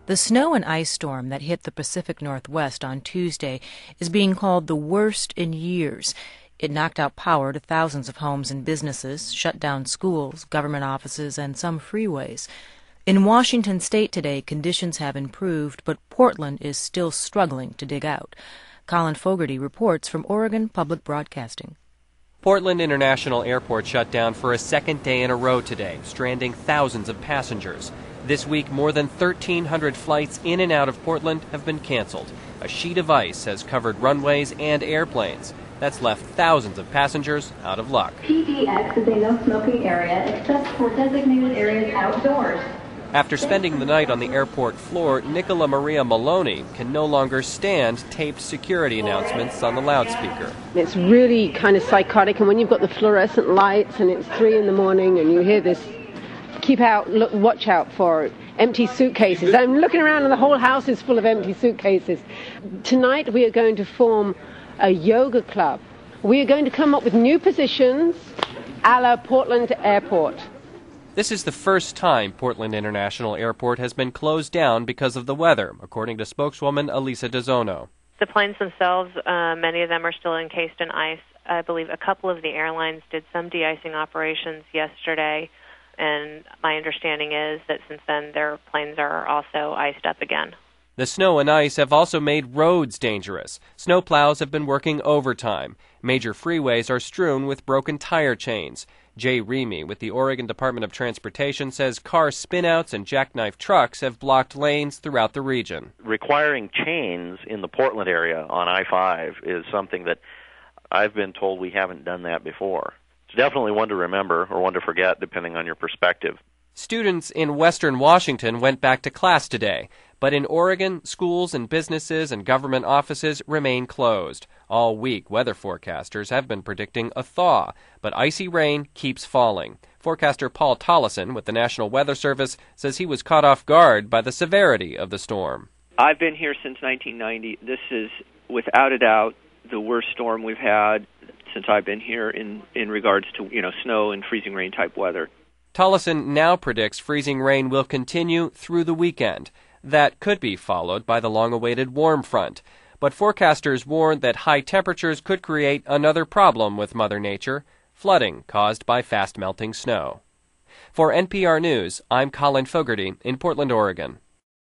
The snow and ice storm that hit the Pacific Northwest on Tuesday is being called the worst in years. It knocked out power to thousands of homes and businesses, shut down schools, government offices, and some freeways. In Washington state today, conditions have improved, but Portland is still struggling to dig out. Colin Fogarty reports from Oregon Public Broadcasting. Portland International Airport shut down for a second day in a row today, stranding thousands of passengers. This week, more than 1,300 flights in and out of Portland have been canceled. A sheet of ice has covered runways and airplanes. That's left thousands of passengers out of luck. PDX is a no-smoking area except for designated areas outdoors. After spending the night on the airport floor, Nicola Maria Maloney can no longer stand taped security announcements on the loudspeaker. It's really kind of psychotic, and when you've got the fluorescent lights and it's 3 a.m. and you hear this, keep out, look, watch out for empty suitcases. I'm looking around and the whole house is full of empty suitcases. Tonight we are going to form a yoga club. We are going to come up with new positions a la Portland Airport. This is the first time Portland International Airport has been closed down because of the weather, according to spokeswoman Elisa DeZono. The planes themselves, many of them are still encased in ice. I believe a couple of the airlines did some de-icing operations yesterday, and my understanding is that since then their planes are also iced up again. The snow and ice have also made roads dangerous. Snowplows have been working overtime. Major freeways are strewn with broken tire chains. Jay Remy with the Oregon Department of Transportation says car spinouts and jackknife trucks have blocked lanes throughout the region. Requiring chains in the Portland area on I-5 is something that I've been told we haven't done that before. It's definitely one to remember or one to forget, depending on your perspective. Students in western Washington went back to class today, but in Oregon, schools and businesses and government offices remain closed. All week, weather forecasters have been predicting a thaw, but icy rain keeps falling. Forecaster Paul Tollison with the National Weather Service says he was caught off guard by the severity of the storm. I've been here since 1990. This is, without a doubt, the worst storm we've had since I've been here in regards to, snow and freezing rain type weather. Tollison now predicts freezing rain will continue through the weekend. That could be followed by the long-awaited warm front. But forecasters warn that high temperatures could create another problem with Mother Nature, flooding caused by fast-melting snow. For NPR News, I'm Colin Fogarty in Portland, Oregon.